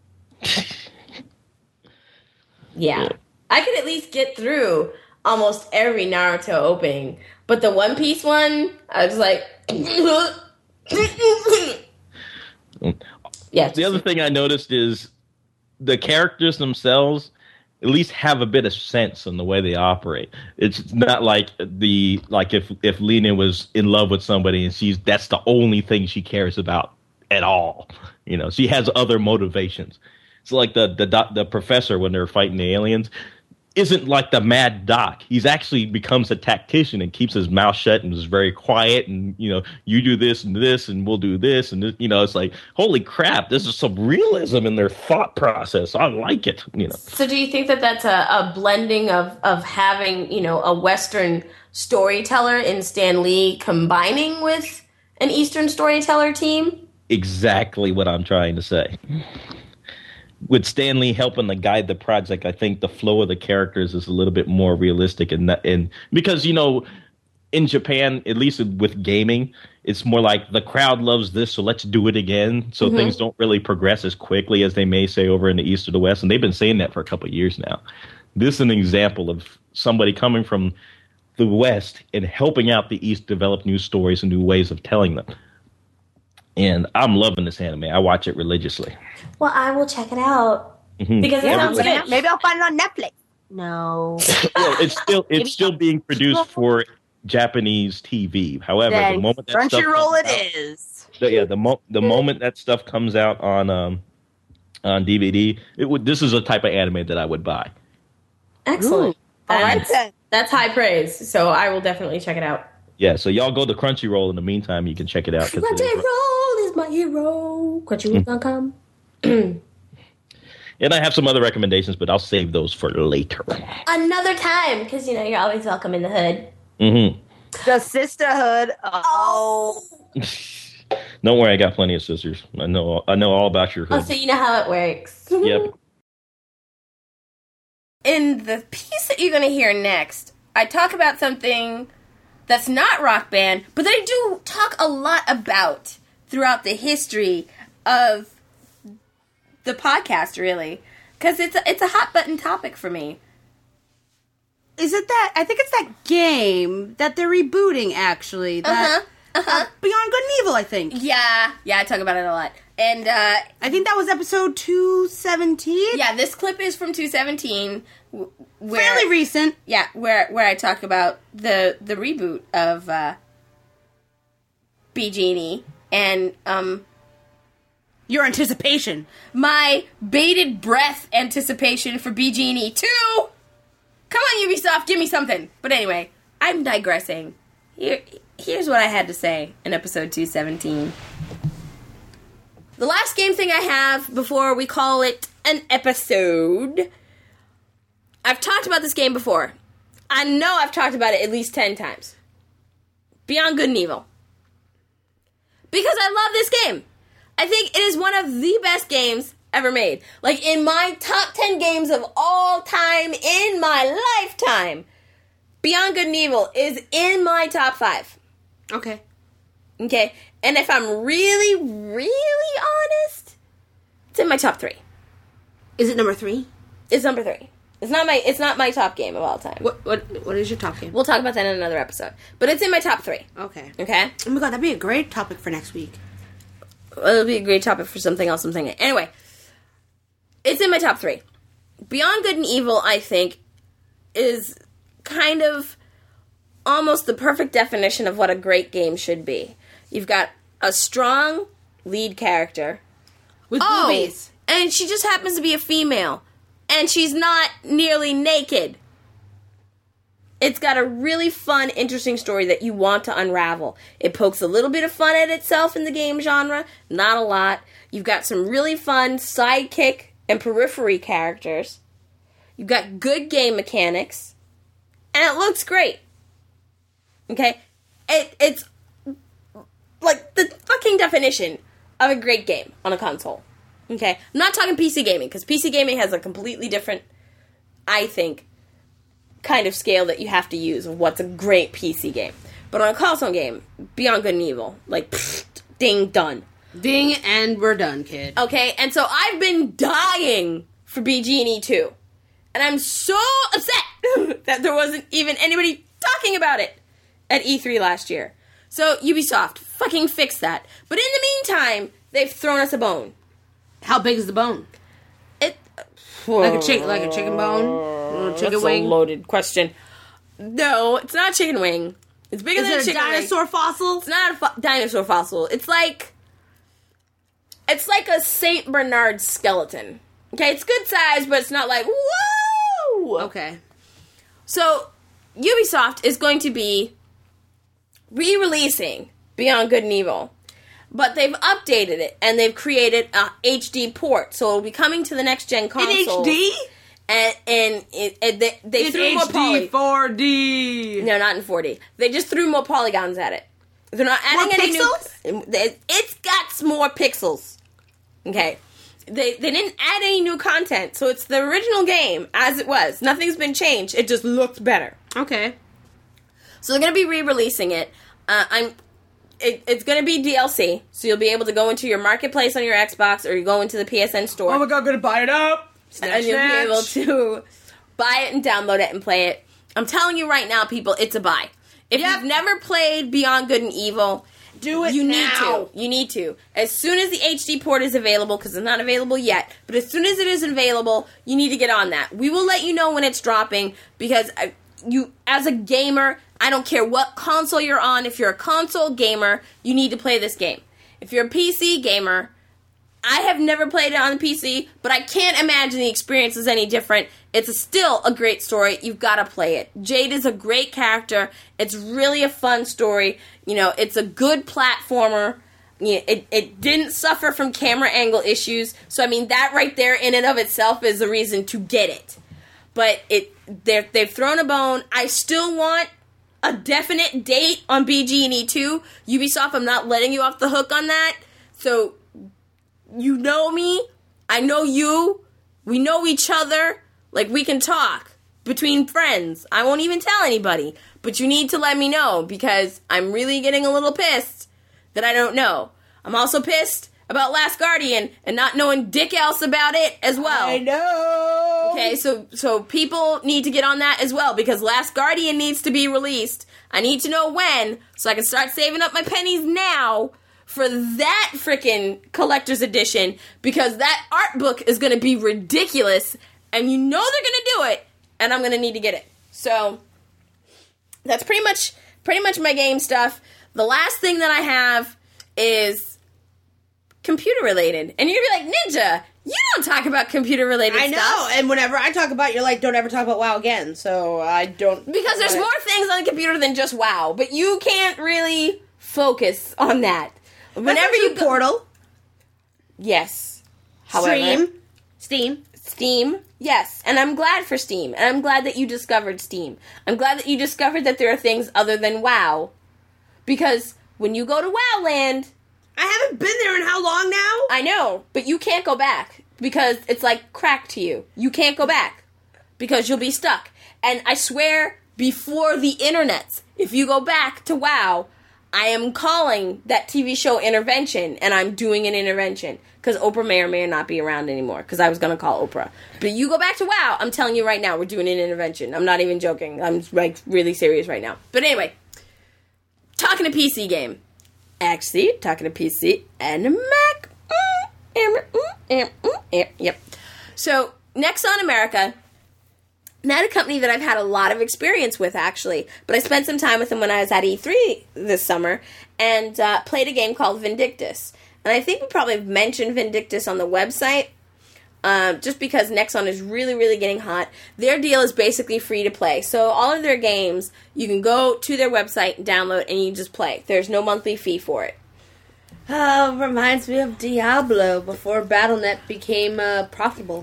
Yeah. I could at least get through almost every Naruto opening, but the One Piece one, I was like, yeah. The other thing I noticed is the characters themselves at least have a bit of sense in the way they operate. It's not like if Lena was in love with somebody and that's the only thing she cares about at all. You know, she has other motivations. It's like the professor when they're fighting the aliens isn't like the mad doc. He's actually becomes a tactician and keeps his mouth shut and is very quiet. And, you know, you do this and we'll do this. And, you know, it's like, holy crap, this is some realism in their thought process. I like it, you know. So do you think that that's a blending of having, you know, a Western storyteller in Stan Lee combining with an Eastern storyteller team? Exactly what I'm trying to say. With Stan Lee helping to guide the project, I think the flow of the characters is a little bit more realistic, and because, you know, in Japan, at least with gaming, it's more like the crowd loves this, so let's do it again. So things don't really progress as quickly as they may say over in the East or the West, and they've been saying that for a couple of years now. This is an example of somebody coming from the West and helping out the East develop new stories and new ways of telling them. And I'm loving this anime. I watch it religiously. Well, I will check it out because it sounds good. Maybe I'll find it on Netflix. No. Well, it's still being produced for Japanese TV. However, the moment that Crunchyroll it is. The moment that stuff comes out on DVD, this is a type of anime that I would buy. Excellent. All right then. That's high praise. So I will definitely check it out. Yeah, so y'all go to Crunchyroll. In the meantime, you can check it out. Crunchyroll is my hero. Crunchyroll.com. And I have some other recommendations, but I'll save those for later. Another time, because, you know, you're always welcome in the hood. Mm-hmm. The sisterhood. Oh. Don't worry, I got plenty of sisters. I know all about your hood. Oh, so you know how it works. Yep. In the piece that you're going to hear next, I talk about something that's not Rock Band, but that I do talk a lot about throughout the history of the podcast, really. Because it's a hot button topic for me. Is it that? I think it's that game that they're rebooting, actually. Beyond Good and Evil, I think. Yeah, I talk about it a lot. And I think that was episode 217. Yeah, this clip is from 217. Fairly recent. Yeah, where I talk about the reboot of Bee Genie and your anticipation. My bated breath anticipation for Bee Genie 2. Come on, Ubisoft, give me something. But anyway, I'm digressing. Here's what I had to say in episode 217. The last game thing I have before we call it an episode. I've talked about this game before. I know I've talked about it at least 10 times. Beyond Good and Evil. Because I love this game. I think it is one of the best games ever made. Like, in my top 10 games of all time in my lifetime, Beyond Good and Evil is in my top 5. Okay. Okay? And if I'm really, really honest, it's in my top 3. Is it number 3? It's number 3. It's not my top game of all time. What is your top game? We'll talk about that in another episode. But it's in my top 3. Okay. Okay? Oh my god, that'd be a great topic for next week. It'll be a great topic for something else I'm thinking. Anyway, it's in my top 3. Beyond Good and Evil, I think, is kind of almost the perfect definition of what a great game should be. You've got a strong lead character. With boobies. And she just happens to be a female. And she's not nearly naked. It's got a really fun, interesting story that you want to unravel. It pokes a little bit of fun at itself in the game genre, not a lot. You've got some really fun sidekick and periphery characters. You've got good game mechanics. And it looks great. Okay? It's like the fucking definition of a great game on a console. Okay? I'm not talking PC gaming, because PC gaming has a completely different, I think, kind of scale that you have to use of what's a great PC game. But on a console game, Beyond Good and Evil, like, pfft, ding, done. Ding, and we're done, kid. Okay, and so I've been dying for BG&E 2. And I'm so upset that there wasn't even anybody talking about it at E3 last year. So, Ubisoft, fucking fix that. But in the meantime, they've thrown us a bone. How big is the bone? Like a chicken bone? Chicken That's wing? a loaded question. No, it's not a chicken wing. It's bigger than a chicken wing. Is it a dinosaur fossil? It's not a dinosaur fossil. It's like a Saint Bernard skeleton. Okay, it's good size, but it's not like, whoa! Okay. So, Ubisoft is going to be re-releasing Beyond Good and Evil. But they've updated it, and they've created a HD port, so it'll be coming to the next-gen console. In HD? And they threw more HD 4D. No, not in 4D. They just threw more polygons at it. They're not adding any pixels? It's got more pixels. Okay. They didn't add any new content, so it's the original game as it was. Nothing's been changed. It just looked better. Okay. So they're going to be re-releasing it. It's going to be DLC, so you'll be able to go into your marketplace on your Xbox, or you go into the PSN store. Oh my god, I'm going to buy it up! And you'll be able to buy it and download it and play it. I'm telling you right now, people, it's a buy. If you've never played Beyond Good and Evil, do it you now. need to. You need to. As soon as the HD port is available, because it's not available yet, but as soon as it is available, you need to get on that. We will let you know when it's dropping, because you, as a gamer, I don't care what console you're on. If you're a console gamer, you need to play this game. If you're a PC gamer, I have never played it on the PC, but I can't imagine the experience is any different. It's still a great story. You've got to play it. Jade is a great character. It's really a fun story. You know, it's a good platformer. You know, it didn't suffer from camera angle issues. So, I mean, that right there in and of itself is a reason to get it. But they've thrown a bone. I still want a definite date on BG&E 2. Ubisoft, I'm not letting you off the hook on that. So, you know me. I know you. We know each other. Like, we can talk between friends. I won't even tell anybody. But you need to let me know, because I'm really getting a little pissed that I don't know. I'm also pissed about Last Guardian and not knowing dick else about it as well. I know. Okay, so people need to get on that as well, because Last Guardian needs to be released. I need to know when, so I can start saving up my pennies now for that frickin' collector's edition, because that art book is going to be ridiculous, and you know they're going to do it, and I'm going to need to get it. So, that's pretty much my game stuff. The last thing that I have is computer-related. And you're going to be like, Ninja, you don't talk about computer-related stuff. I know, and whenever I talk about it, you're like, don't ever talk about WoW again, so I don't... Because there's more things on the computer than just WoW, but you can't really focus on that. Whenever you go... Portal. Yes. However, Steam, yes. And I'm glad for Steam. And I'm glad that you discovered Steam. I'm glad that you discovered that there are things other than WoW. Because when you go to WoW Land... I haven't been there in how long now? I know, but you can't go back. Because it's like crack to you. You can't go back. Because you'll be stuck. And I swear, before the internets, if you go back to WoW... I am calling that TV show Intervention, and I'm doing an intervention. Because Oprah may or may not be around anymore, because I was going to call Oprah. But you go back to WoW, I'm telling you right now, we're doing an intervention. I'm not even joking. I'm, like, really serious right now. But anyway, talking to PC game. Actually, talking to PC and a Mac. Yep. So, Nexon America... Not a company that I've had a lot of experience with, actually. But I spent some time with them when I was at E3 this summer and played a game called Vindictus. And I think we probably mentioned Vindictus on the website. just because Nexon is really, really getting hot. Their deal is basically free to play. So all of their games, you can go to their website, download, and you just play. There's no monthly fee for it. Reminds me of Diablo before Battle.net became profitable.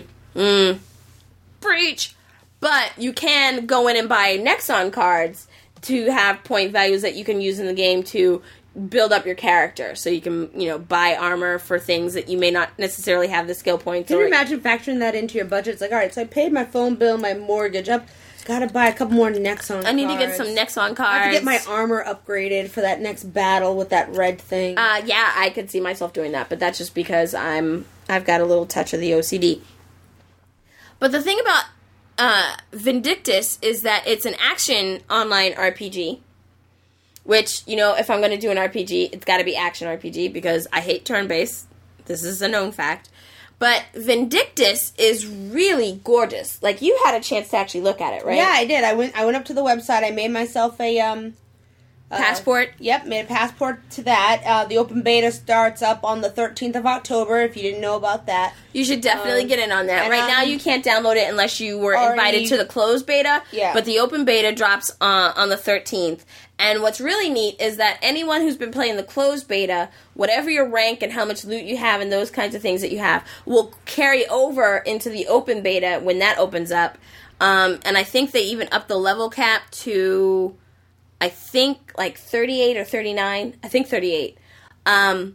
Preach! But you can go in and buy Nexon cards to have point values that you can use in the game to build up your character. So you can, buy armor for things that you may not necessarily have the skill points. Can you imagine factoring that into your budget? It's like, alright, so I paid my phone bill, my mortgage up. Gotta buy a couple more Nexon cards. I need to get some Nexon cards. I have to get my armor upgraded for that next battle with that red thing. Yeah, I could see myself doing that, but that's just because I've got a little touch of the OCD. But the thing about Vindictus is that it's an action online RPG, which, if I'm going to do an RPG, it's got to be action RPG because I hate turn-based. This is a known fact. But Vindictus is really gorgeous. Like, you had a chance to actually look at it, right? Yeah, I did. I went up to the website. I made myself a passport. Yep, made a passport to that. The open beta starts up on the 13th of October, if you didn't know about that. You should definitely get in on that. Right now, you can't download it unless you were invited to the closed beta. Yeah. But the open beta drops on the 13th. And what's really neat is that anyone who's been playing the closed beta, whatever your rank and how much loot you have and those kinds of things that you have, will carry over into the open beta when that opens up. And I think they even upped the level cap to, I think, like 38 or 39. I think 38. And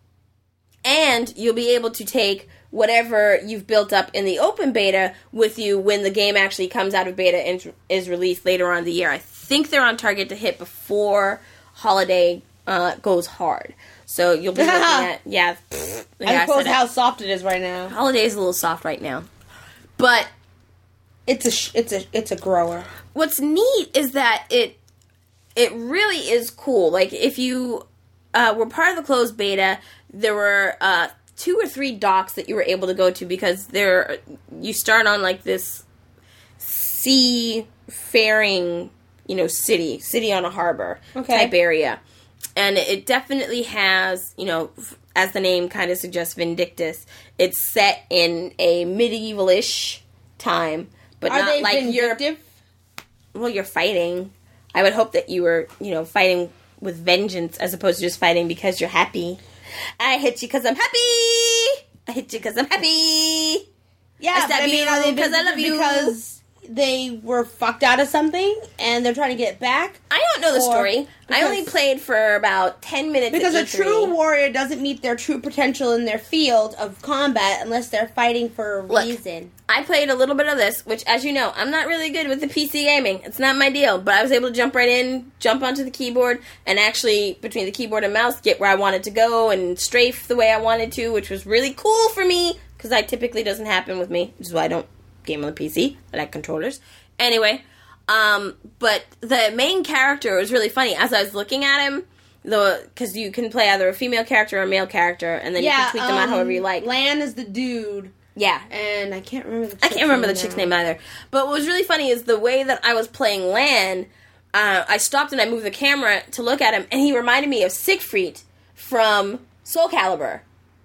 you'll be able to take whatever you've built up in the open beta with you when the game actually comes out of beta and is released later on in the year. I think they're on target to hit before holiday goes hard. So you'll be looking at, I suppose how soft it is right now. Holiday is a little soft right now. But it's a grower. What's neat is that it really is cool. Like, if you were part of the closed beta, there were 2 or 3 docks that you were able to go to because you start on like this seafaring, city on a harbor type area. And it definitely has, as the name kind of suggests, Vindictus. It's set in a medieval-ish time, but Are not they like vindictive? You're fighting. I would hope that you were, fighting with vengeance as opposed to just fighting because you're happy. I hit you because I'm happy. I hit you because I'm happy. Yeah, I stab you are they because I love you. Because they were fucked out of something and they're trying to get it back? I don't know the story. I only played for about 10 minutes. Because at a true E3. warrior doesn't meet their true potential in their field of combat unless they're fighting for a reason. I played a little bit of this, which, as you know, I'm not really good with the PC gaming. It's not my deal. But I was able to jump right in, jump onto the keyboard, and actually, between the keyboard and mouse, get where I wanted to go and strafe the way I wanted to, which was really cool for me, because that typically doesn't happen with me, which is why I don't game on the PC. I like controllers. Anyway, but the main character was really funny. As I was looking at him, because you can play either a female character or a male character, and then you can tweak them out however you like. Lan is the dude. Yeah. And I can't remember the chick's name either. But what was really funny is the way that I was playing Lan, I stopped and I moved the camera to look at him, and he reminded me of Siegfried from Soul Calibur.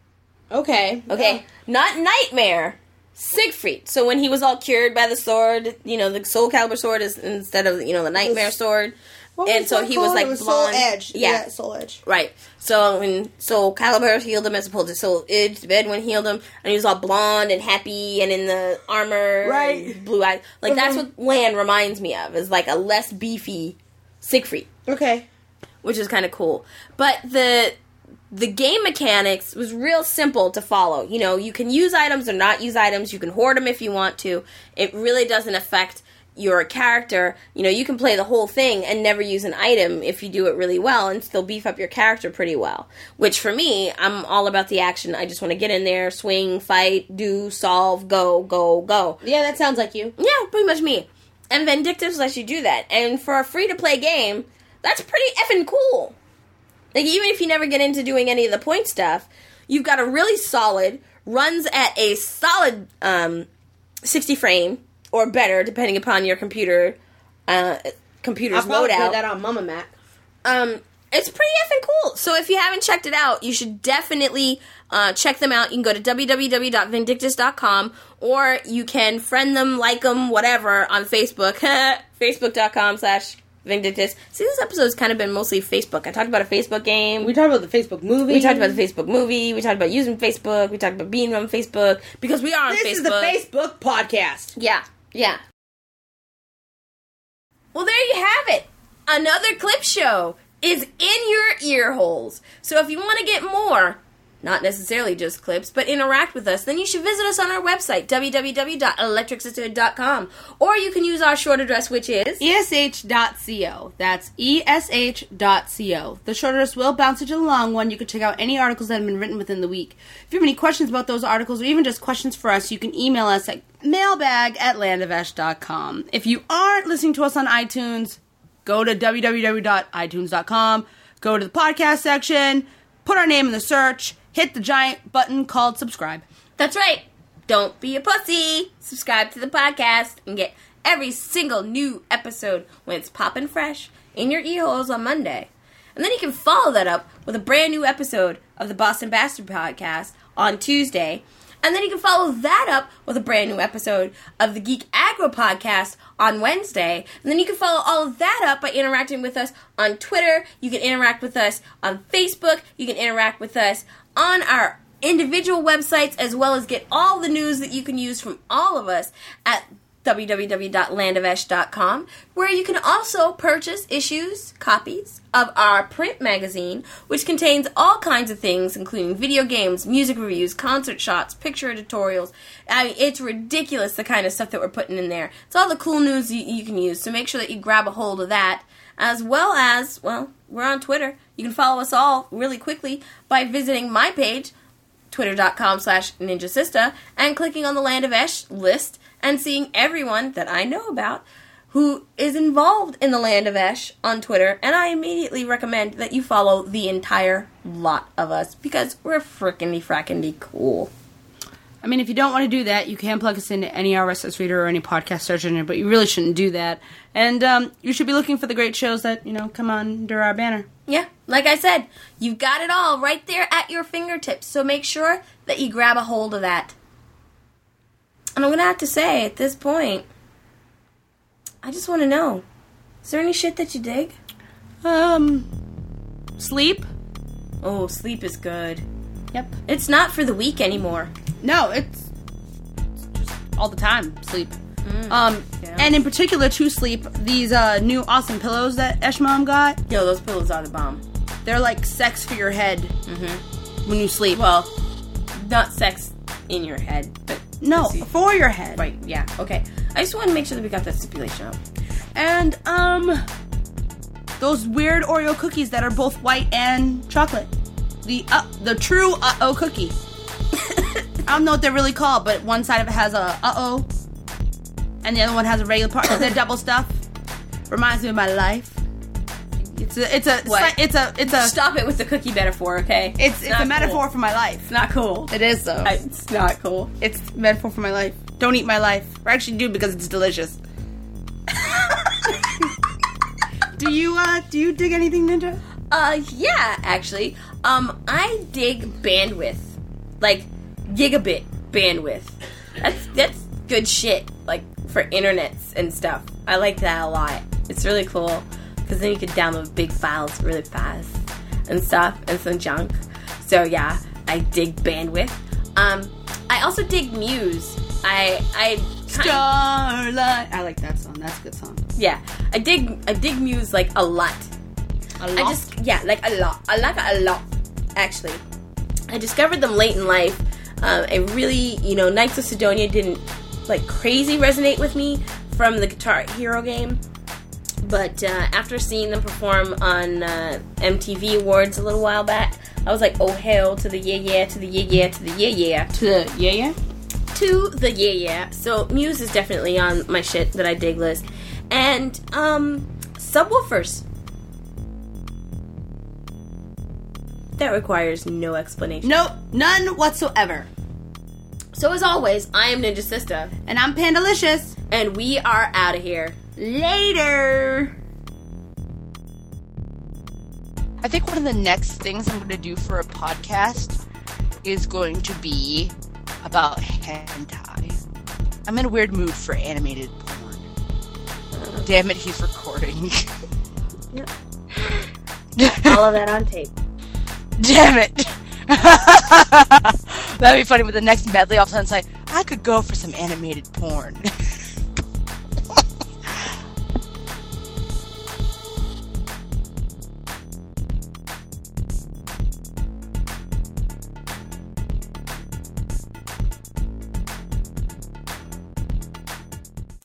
Okay. Okay. Not Nightmare. Siegfried. So when he was all cured by the sword, the Soul Calibur sword is instead of, the Nightmare sword. And so he was like blonde. Soul Edge. Yeah, Soul Edge. Right. So when Soul Calibur healed him as opposed to Soul Edge, Bedouin healed him, and he was all blonde and happy and in the armor, right? Blue eyes. Like that's what Lan reminds me of. Is like a less beefy Siegfried. Okay. Which is kind of cool. But the game mechanics was real simple to follow. You can use items or not use items. You can hoard them if you want to. It really doesn't affect your character. You can play the whole thing and never use an item if you do it really well and still beef up your character pretty well. Which for me, I'm all about the action. I just want to get in there, swing, fight, do, solve, go, go, go. Yeah, that sounds like you. Yeah, pretty much me. And Vindictus lets you do that. And for a free-to-play game, that's pretty effing cool. Like, even if you never get into doing any of the point stuff, you've got a really solid, runs at a solid 60 frame, or better, depending upon your computer's I'll probably loadout. play that on Mama Mac. It's pretty effing cool. So if you haven't checked it out, you should definitely check them out. You can go to www.vindictus.com, or you can friend them, like them, whatever, on Facebook. Facebook.com/Vindictus. See, this episode's kind of been mostly Facebook. I talked about a Facebook game. We talked about the Facebook movie. We talked about the Facebook movie. We talked about using Facebook. We talked about being on Facebook. Because we are on Facebook. This is the Facebook podcast. Yeah. Well, there you have it. Another clip show is in your ear holes. So if you want to get more, not necessarily just clips, but interact with us, then you should visit us on our website, www.electricsisterhood.com. Or you can use our short address, which is ESH.co. That's ESH.co. The short address will bounce into the long one. You can check out any articles that have been written within the week. If you have any questions about those articles, or even just questions for us, you can email us at mailbag@landovesh.com. If you aren't listening to us on iTunes, go to www.itunes.com, go to the podcast section, put our name in the search, hit the giant button called subscribe. That's right. Don't be a pussy. Subscribe to the podcast and get every single new episode when it's popping fresh in your ear holes on Monday. And then you can follow that up with a brand new episode of the Boston Bastard Podcast on Tuesday. And then you can follow that up with a brand new episode of the Geek Aggro Podcast on Wednesday. And then you can follow all of that up by interacting with us on Twitter. You can interact with us on Facebook. You can interact with us on our individual websites, as well as get all the news that you can use from all of us at www.landovesh.com, where you can also purchase copies of our print magazine, which contains all kinds of things, including video games, music reviews, concert shots, picture editorials. I mean, it's ridiculous the kind of stuff that we're putting in there. It's all the cool news you can use, so make sure that you grab a hold of that, as well as, well, we're on Twitter. You can follow us all really quickly by visiting my page, twitter.com/ninjasista, and clicking on the Land of Esh list, and seeing everyone that I know about who is involved in the Land of Esh on Twitter. And I immediately recommend that you follow the entire lot of us, because we're frickin' cool. I mean, if you don't want to do that, you can plug us into any RSS reader or any podcast search engine, but you really shouldn't do that. And you should be looking for the great shows that, come under our banner. Yeah, like I said, you've got it all right there at your fingertips, so make sure that you grab a hold of that. And I'm going to have to say, at this point, I just want to know, is there any shit that you dig? Sleep. Oh, sleep is good. Yep. It's not for the weak anymore. No, it's just all the time, sleep. Yeah. And in particular, to sleep, these new awesome pillows that Esh Mom got. Yo, those pillows are the bomb. They're like sex for your head when you sleep. Well, not sex in your head, but... No, for your head. Right, yeah, okay. I just want to make sure that we got that stipulation out. And, those weird Oreo cookies that are both white and chocolate. The true uh-oh cookie. I don't know what they're really called, but one side of it has a uh-oh, and the other one has a regular part. They're double stuff. Reminds me of my life. It's a Stop it with the cookie metaphor, okay? It's a metaphor for my life. It's not cool. It is, though. It's not cool. It's a metaphor for my life. Don't eat my life. Or actually do, because it's delicious. Do you dig anything, Ninja? Yeah, actually. I dig bandwidth. Like, gigabit bandwidth. That's good shit. Like, for internets and stuff. I like that a lot. It's really cool. Because then you can download big files really fast and stuff, and some junk. So yeah, I dig bandwidth. I also dig Muse. Starlight. I like that song. That's a good song. Yeah, I dig Muse like a lot. A lot? Like a lot. I like it a lot, actually. I discovered them late in life. I really, Knights of Sidonia didn't like crazy resonate with me from the Guitar Hero game. But after seeing them perform on MTV Awards a little while back, I was like, oh hell to the yeah, to the yeah, to the yeah. To the yeah? To the yeah. So Muse is definitely on my shit that I dig list. And subwoofers. That requires no explanation. Nope, none whatsoever. So as always, I am Ninja Sista. And I'm Pandalicious. And we are out of here. Later. I think one of the next things I'm going to do for a podcast is going to be about hentai. I'm in a weird mood for animated porn. Damn it, he's recording. Yep. All of that on tape. Damn it. That'd be funny with the next medley. All of a sudden it's like, I could go for some animated porn.